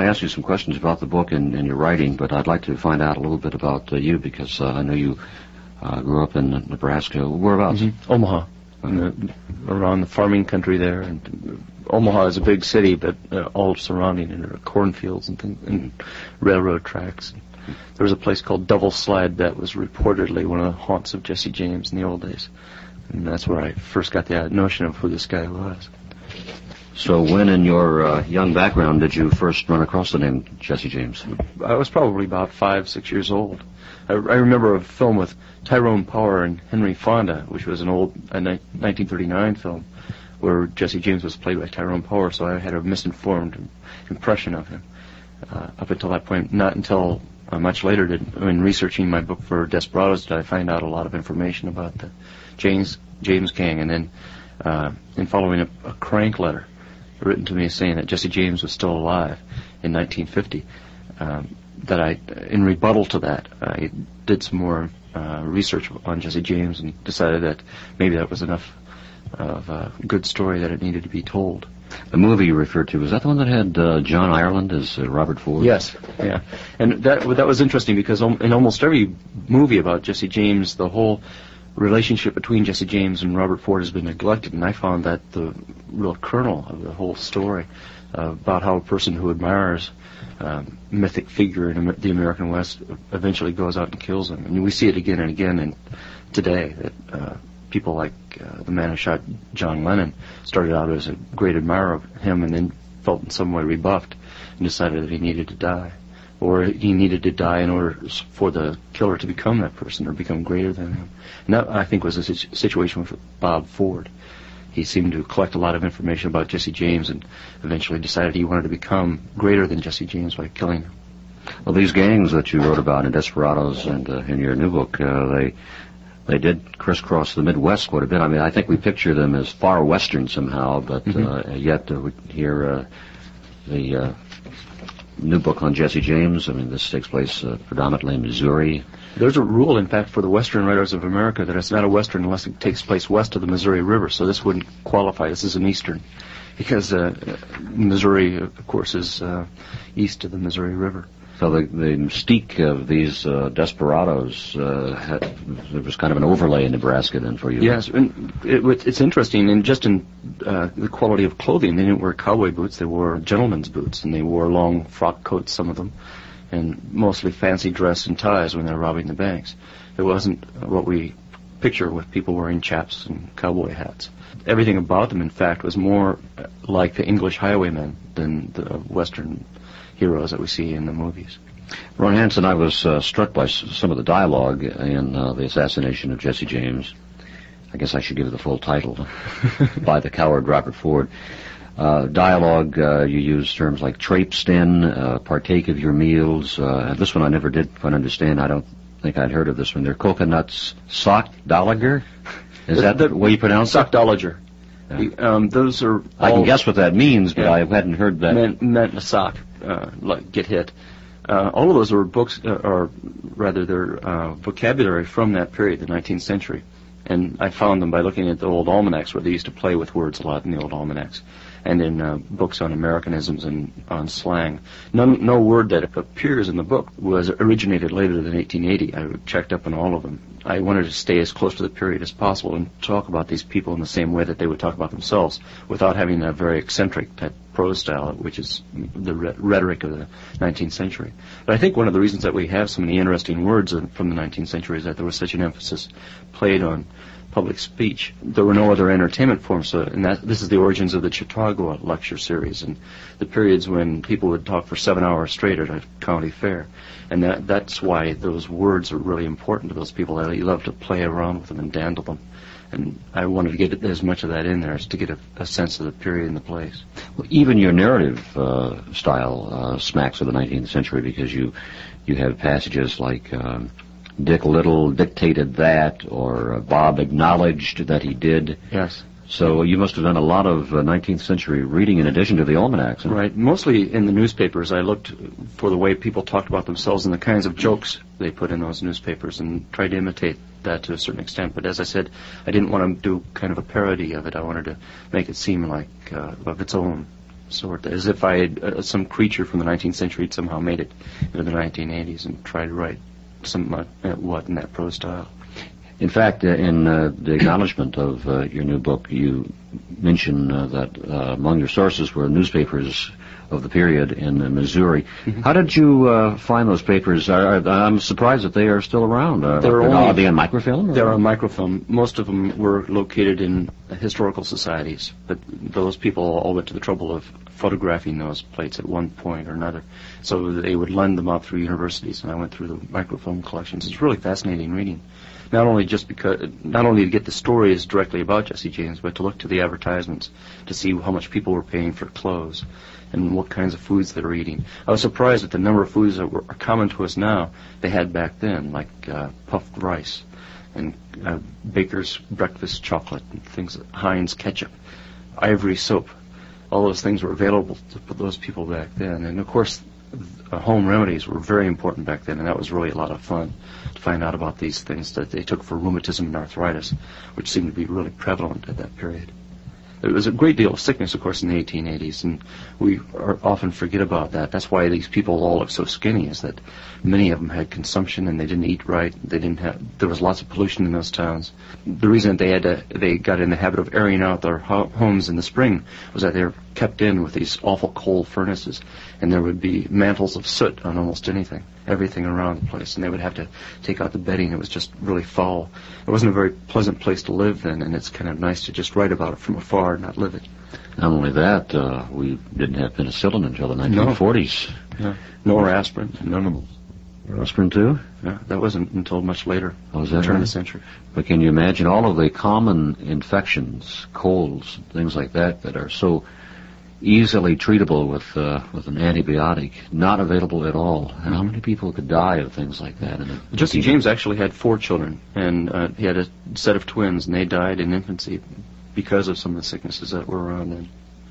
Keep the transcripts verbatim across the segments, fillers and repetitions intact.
to ask you some questions about the book and, and your writing, but I'd like to find out a little bit about uh, you, because uh, I know you uh, grew up in Nebraska. Whereabouts? Mm-hmm. Omaha, in the, around the farming country there. And Omaha is a big city, but uh, all surrounding it are cornfields and, things, and railroad tracks. There was a place called Double Slide that was reportedly one of the haunts of Jesse James in the old days. And that's where I first got the notion of who this guy was. So when in your uh, young background did you first run across the name Jesse James? I was probably about five, six years old. I, I remember a film with Tyrone Power and Henry Fonda, which was an old a ni- nineteen thirty-nine film, where Jesse James was played by Tyrone Power, so I had a misinformed impression of him uh, up until that point. Not until uh, much later, did, when researching my book for Desperados, did I find out a lot of information about the James James Gang, and then uh, in following a, a crank letter written to me saying that Jesse James was still alive in nineteen fifty, um, that I, in rebuttal to that, I did some more uh, research on Jesse James and decided that maybe that was enough of a good story that it needed to be told. The movie you referred to, was that the one that had uh, John Ireland as uh, Robert Ford? Yes, yeah. And that that was interesting because in almost every movie about Jesse James, the whole relationship between Jesse James and Robert Ford has been neglected, and I found that the real kernel of the whole story uh, about how a person who admires um, mythic figure in the American West eventually goes out and kills him. And we see it again and again in today, that uh, people like uh, the man who shot John Lennon started out as a great admirer of him and then felt in some way rebuffed and decided that he needed to die. Or he needed to die in order for the killer to become that person or become greater than him. And that, I think, was a situ- situation with Bob Ford. He seemed to collect a lot of information about Jesse James and eventually decided he wanted to become greater than Jesse James by killing him. Well, these gangs that you wrote about in Desperados and uh, in your new book, uh, they they did crisscross the Midwest quite a bit. I mean, I think we picture them as far western somehow, but mm-hmm. uh, yet uh, we hear uh, the... Uh, new book on Jesse James. I mean, this takes place uh, predominantly in Missouri. There's a rule, in fact, for the Western writers of America that it's not a Western unless it takes place west of the Missouri River, so this wouldn't qualify. This is an Eastern, because uh, Missouri, of course, is uh, east of the Missouri River. So the, the mystique of these uh, Desperados, uh, had, there was kind of an overlay in Nebraska then for you. Yes, and it, it's interesting, and just in uh, the quality of clothing, they didn't wear cowboy boots, they wore gentlemen's boots, and they wore long frock coats, some of them, and mostly fancy dress and ties when they were robbing the banks. It wasn't what we picture with people wearing chaps and cowboy hats. Everything about them, in fact, was more like the English highwaymen than the Western heroes that we see in the movies. Ron Hansen, I was uh, struck by s- some of the dialogue in uh, the assassination of Jesse James. I guess I should give it the full title, by the coward Robert Ford. Uh, dialogue, uh, you use terms like traipsed in, uh, partake of your meals. Uh, this one I never did quite understand. I don't think I'd heard of this one. They're coconuts, sockdolager? Is that the way you pronounce it? Sockdolager. Yeah. Um, those are all, I can guess what that means, but yeah. I hadn't heard that. Meant, meant a sock, uh, like get hit. Uh, all of those are books, uh, or rather, they're uh, vocabulary from that period, the nineteenth century. And I found them by looking at the old almanacs, where they used to play with words a lot in the old almanacs, and in uh, books on Americanisms and on slang. None, no word that appears in the book was originated later than eighteen eighty. I checked up on all of them. I wanted to stay as close to the period as possible and talk about these people in the same way that they would talk about themselves, without having a very eccentric type prose style, which is the re- rhetoric of the nineteenth century. But I think one of the reasons that we have so many interesting words from the nineteenth century is that there was such an emphasis played on public speech. There were no other entertainment forms, so, and that, this is the origins of the Chautauqua lecture series and the periods when people would talk for seven hours straight at a county fair. And that, that's why those words are really important to those people. They love to play around with them and dandle them. And I wanted to get as much of that in there as to get a, a sense of the period and the place. Well, even your narrative uh, style uh, smacks of the nineteenth century, because you you have passages like um, Dick Little dictated that, or uh, Bob acknowledged that he did. Yes. So you must have done a lot of uh, nineteenth century reading in addition to the almanacs. Huh? Right. Mostly in the newspapers, I looked for the way people talked about themselves and the kinds of jokes they put in those newspapers and tried to imitate that to a certain extent. But as I said, I didn't want to do kind of a parody of it. I wanted to make it seem like uh, of its own sort, as if I had uh, some creature from the nineteenth century had somehow made it into the nineteen eighties and tried to write some uh, what in that prose style. In fact, uh, in uh, the acknowledgement of uh, your new book, you mention uh, that uh, among your sources were newspapers of the period in uh, Missouri. Mm-hmm. How did you uh, find those papers? I, I, I'm surprised that they are still around. Uh, they're only, only, are they on microfilm? Or? They're on microfilm. Most of them were located in historical societies, but those people all went to the trouble of photographing those plates at one point or another. So they would lend them out through universities, and I went through the microfilm collections. It's really fascinating reading. Not only just because, not only to get the stories directly about Jesse James, but to look to the advertisements to see how much people were paying for clothes and what kinds of foods they were eating. I was surprised at the number of foods that were, are common to us now they had back then, like uh, puffed rice and uh, Baker's breakfast chocolate and things, Heinz ketchup, Ivory soap. All those things were available to those people back then. And of course, uh, home remedies were very important back then, and that was really a lot of fun to find out about these things that they took for rheumatism and arthritis, which seemed to be really prevalent at that period. There was a great deal of sickness, of course, in the eighteen eighties, and we are often forget about that. That's why these people all look so skinny, is that many of them had consumption and they didn't eat right. They didn't have. There was lots of pollution in those towns. The reason they had to, they got in the habit of airing out their ho- homes in the spring was that they were kept in with these awful coal furnaces, and there would be mantles of soot on almost anything, everything around the place, and they would have to take out the bedding. It was just really foul. It wasn't a very pleasant place to live then, and it's kind of nice to just write about it from afar, not live it. Not only that, uh, we didn't have penicillin until the nineteen forties. No. No. Nor aspirin. None of them. Aspirin too? Yeah, that wasn't until much later. Oh, was that turn right? of the century. But can you imagine all of the common infections, colds, things like that, that are so easily treatable with uh, with an antibiotic, not available at all? Mm-hmm. How many people could die of things like that? In a Jesse James actually had four children, and uh, he had a set of twins, and they died in infancy because of some of the sicknesses that were around then.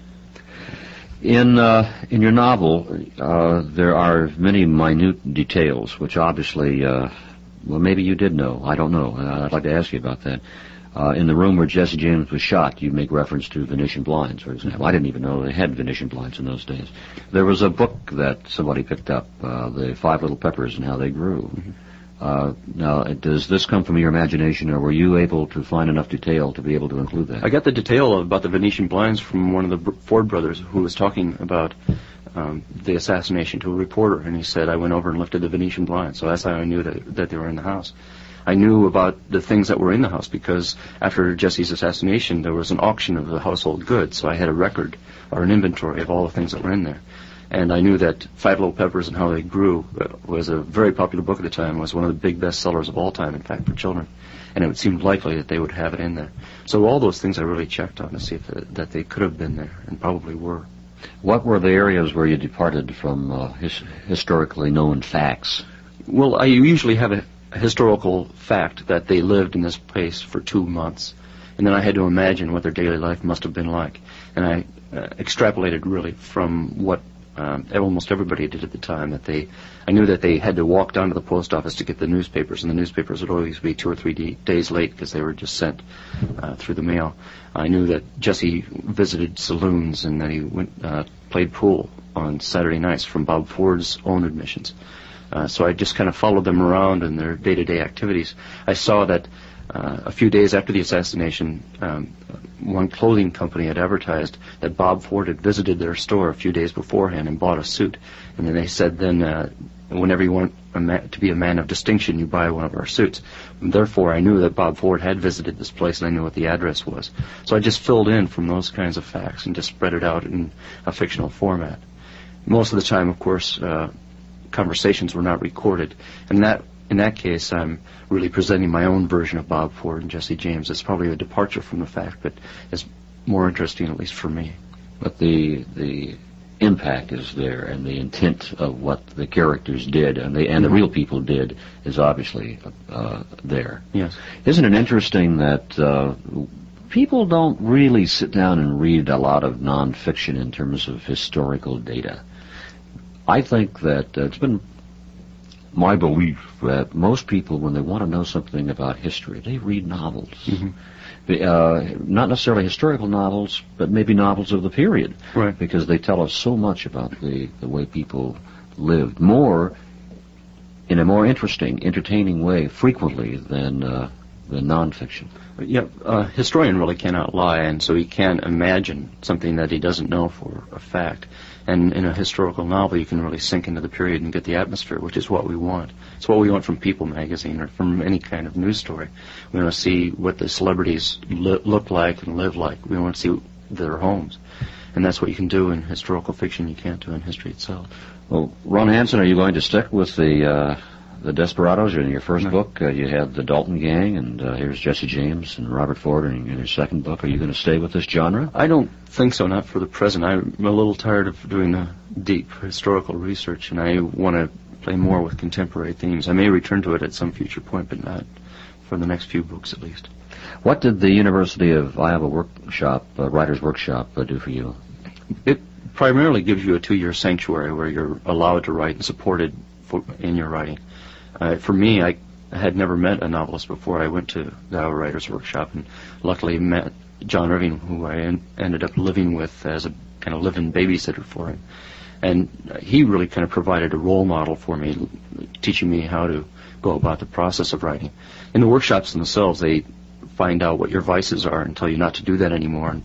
In uh, in your novel, uh, there are many minute details, which obviously, uh, well, maybe you did know. I don't know. Uh, I'd like to ask you about that. Uh, in the room where Jesse James was shot, you make reference to Venetian blinds, for example. I didn't even know they had Venetian blinds in those days. There was a book that somebody picked up, uh, The Five Little Peppers and How They Grew. Mm-hmm. Uh, now, does this come from your imagination, or were you able to find enough detail to be able to include that? I got the detail about the Venetian blinds from one of the Ford brothers who was talking about um, the assassination to a reporter, and he said, I went over and lifted the Venetian blinds, so that's how I knew that, that they were in the house. I knew about the things that were in the house because after Jesse's assassination, there was an auction of the household goods, so I had a record or an inventory of all the things that were in there. And I knew that Five Little Peppers and How They Grew was a very popular book at the time, was one of the big bestsellers of all time, in fact, for children. And it seemed likely that they would have it in there. So all those things I really checked on to see if the, that they could have been there, and probably were. What were the areas where you departed from uh, his, historically known facts? Well, I usually have a, a historical fact that they lived in this place for two months. And then I had to imagine what their daily life must have been like. And I uh, extrapolated, really, from what Um, almost everybody did at the time. That they, I knew that they had to walk down to the post office to get the newspapers, and the newspapers would always be two or three d- days late because they were just sent uh, through the mail. I knew that Jesse visited saloons and that he went uh, played pool on Saturday nights from Bob Ford's own admissions. Uh, so I just kind of followed them around in their day-to-day activities. I saw that uh, a few days after the assassination, um, one clothing company had advertised that Bob Ford had visited their store a few days beforehand and bought a suit. And then they said, then, uh, whenever you want a man, to be a man of distinction, you buy one of our suits. And therefore, I knew that Bob Ford had visited this place, and I knew what the address was. So I just filled in from those kinds of facts and just spread it out in a fictional format. Most of the time, of course, uh, conversations were not recorded. And that In that case, I'm really presenting my own version of Bob Ford and Jesse James. It's probably a departure from the fact, but it's more interesting, at least for me. But the the impact is there, and the intent of what the characters did and the and the real people did is obviously uh, there. Yes. Isn't it interesting that uh, people don't really sit down and read a lot of nonfiction in terms of historical data? I think that uh, it's been my belief that most people, when they want to know something about history, they read novels. Mm-hmm. Uh, not necessarily historical novels, but maybe novels of the period. Right. Because they tell us so much about the, the way people lived, more in a more interesting, entertaining way, frequently, than uh, than nonfiction. Yeah, a historian really cannot lie, and so he can't imagine something that he doesn't know for a fact. And in a historical novel, you can really sink into the period and get the atmosphere, which is what we want. It's what we want from People magazine or from any kind of news story. We want to see what the celebrities li- look like and live like. We want to see their homes. And that's what you can do in historical fiction you can't do in history itself. Well, Ron Hansen, are you going to stick with the uh, the Desperados? In your first No. book, uh, you had the Dalton Gang, and uh, here's Jesse James and Robert Ford in, in your second book. Are you going to stay with this genre? I don't think so, not for the present. I'm a little tired of doing the deep historical research, and I want to play more with contemporary themes. I may return to it at some future point, but not for the next few books at least. What did the University of Iowa Workshop, uh, Writers' Workshop, uh, do for you? It primarily gives you a two-year sanctuary where you're allowed to write and supported for, in your writing. Uh, for me, I had never met a novelist before I went to the Iowa Writers' Workshop, and luckily met John Irving, who I en- ended up living with as a kind of live-in babysitter for him. And uh, he really kind of provided a role model for me, teaching me how to go about the process of writing. In the workshops themselves, they find out what your vices are and tell you not to do that anymore, and,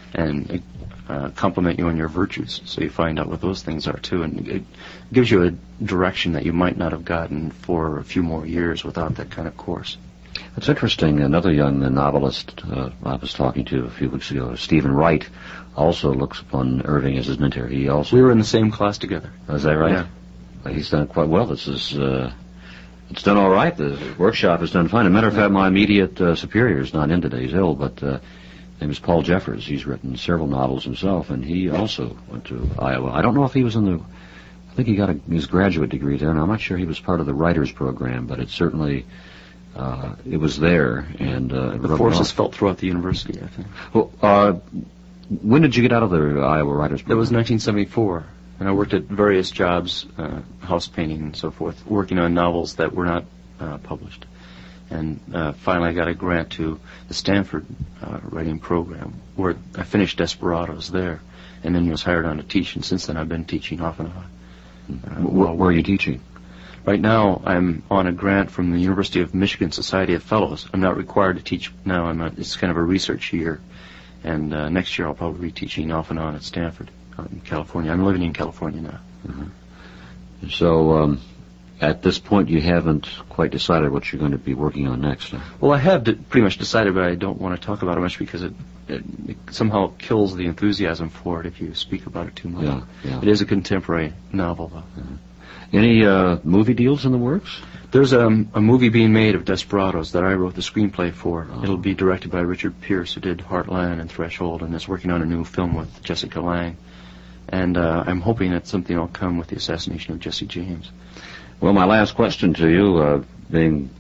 and uh, compliment you on your virtues. So you find out what those things are too, and it gives you a direction that you might not have gotten for a few more years without that kind of course. It's interesting. Another young novelist uh, I was talking to a few weeks ago, Stephen Wright, also looks upon Irving as his mentor. He also We were in the same class together. Is that right? Yeah. Uh, He's done quite well. This is uh, it's done all right. The workshop has done fine. As a matter of fact, my immediate uh, superior is not in today. He's ill, but uh, his name is Paul Jeffers. He's written several novels himself, and he also went to Iowa. I don't know if he was in the. I think he got a, his graduate degree there, and I'm not sure he was part of the writers program, but it certainly. Uh, it was there, and uh, The forces felt throughout the university, I think. Well, uh, when did you get out of the Iowa Writers Program? That was nineteen seventy-four, and I worked at various jobs, uh, house painting and so forth, working on novels that were not uh, published. And uh, finally I got a grant to the Stanford uh, writing program, where I finished Desperados there, and then was hired on to teach, and since then I've been teaching off and on. Uh, Where, where are you teaching? Right now, I'm on a grant from the University of Michigan Society of Fellows. I'm not required to teach now. I'm a, it's kind of a research year. And uh, next year I'll probably be teaching off and on at Stanford out in California. I'm living in California now. Mm-hmm. So, um, at this point, you haven't quite decided what you're going to be working on next, huh? Well, I have de- pretty much decided, but I don't want to talk about it much because it, it, it somehow kills the enthusiasm for it if you speak about it too much. Yeah, yeah. It is a contemporary novel, though. Mm-hmm. Any uh, movie deals in the works? There's um, a movie being made of Desperados that I wrote the screenplay for. Oh. It'll be directed by Richard Pierce, who did Heartland and Threshold, and is working on a new film with Jessica Lange. And uh, I'm hoping that something will come with the assassination of Jesse James. Well, my last question to you, uh, being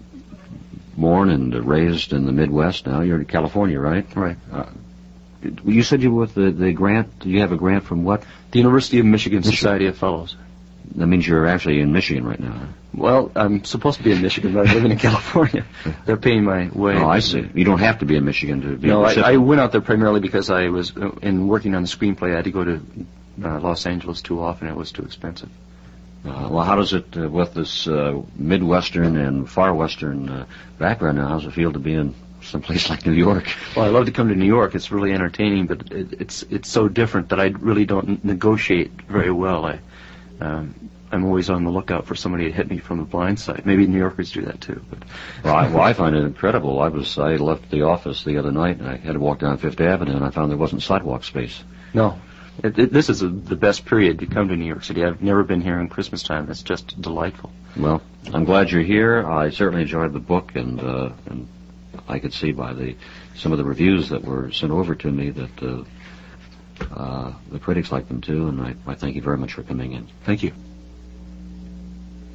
born and raised in the Midwest now, you're in California, right? Right. Uh, you said you were with the, the grant, you have a grant from what? The University of Michigan Society of Fellows. That means you're actually in Michigan right now. Well, I'm supposed to be in Michigan, but I'm living in California. They're paying my way. Oh, I see. You don't have to be in Michigan to be No, a I, recipient. I went out there primarily because I was, uh, in working on the screenplay, I had to go to uh, Los Angeles too often. It was too expensive. Uh, well, how does it, uh, with this uh, Midwestern and Far Western uh, background now, how does it feel to be in someplace like New York? Well, I love to come to New York. It's really entertaining, but it, it's it's so different that I really don't negotiate very well. I, um, I'm always on the lookout for somebody to hit me from the blind side. Maybe New Yorkers do that too. But Well, I, well, I find it incredible. I was I left the office the other night, and I had to walk down Fifth Avenue, and I found there wasn't sidewalk space. no, it, it, this is a, the best period to come to New York City. I've never been here in Christmas time. It's just delightful. Well, I'm glad you're here. I certainly enjoyed the book, and uh, and I could see by the some of the reviews that were sent over to me that uh, uh, the critics liked them too, and I, I thank you very much for coming in. Thank you.